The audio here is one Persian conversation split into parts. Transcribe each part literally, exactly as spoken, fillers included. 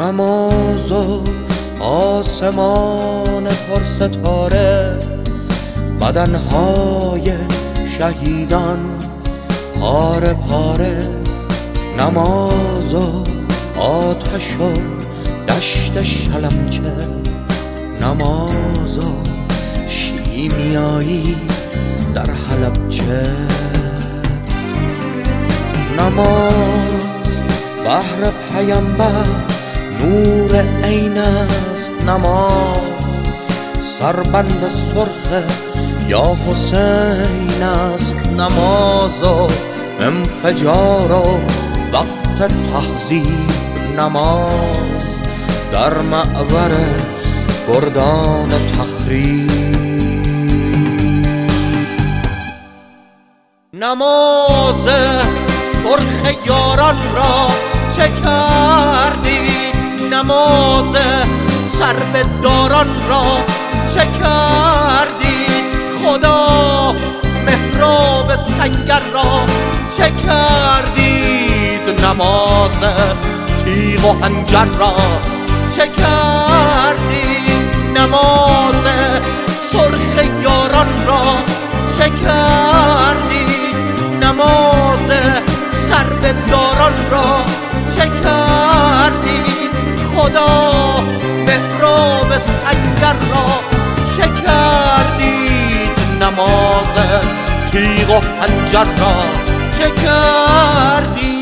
نماز و آسمان پر ستاره، بدنهای شهیدان پاره پاره، نماز و آتش و دشت شلمچه، نماز و شیمیایی در حلبچه، نماز بحر پیامبر نور عین است، نماز سربند سرخ یا حسین است، نماز و انفجار و وقت تهذیب، نماز در معبر گردان تخریب، نماز سرخ یاران را چه کردی، نماز سر به داران را چه کردی، خدا محراب سنگر را چه کردید، نماز تیغ و حنجر را چه کردید، نماز سرخ یاران را چه کردید، نماز سر به داران را چه کردید، خدا محراب سنگر را چه کردید، نماز تیغ و حنجر را چه کردید.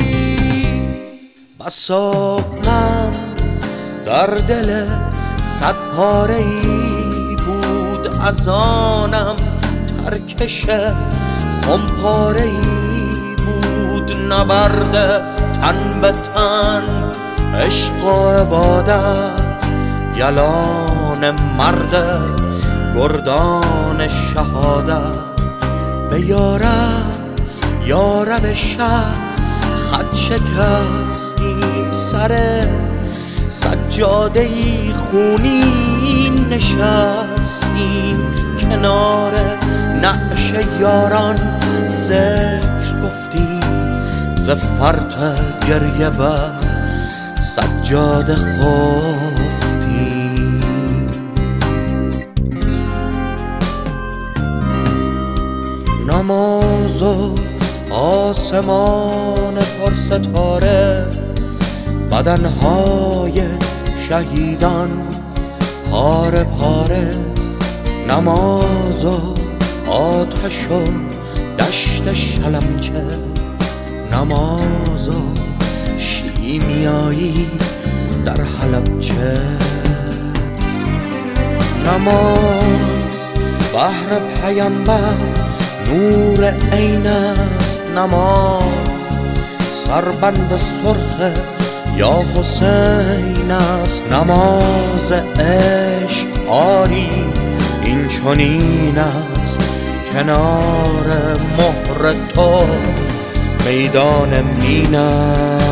بسا غم در دل صد پاره ای بود، از آنم ترکش خمپاره ای بود، نبرد تن به تن عشق و عبادت، یلان مرد گردان شهادت، به یارب یارب شد خط شکستیم، سر سجاده‌ای خونین نشستیم، کنار نعش یاران ذکر گفتیم، ز فرط گریه بر سجاده خفتیم، نماز و آسمان پر ستاره، بدنهای شهیدان پاره پاره، نماز و آتش و دشت شلمچه، نماز و شیمیایی در حلبچه، نماز بحر پیامبر نور عین است، نماز سربند سرخ یا حسین است، نماز عشق آری این چنین است، کنار مهر تو میدان مین است.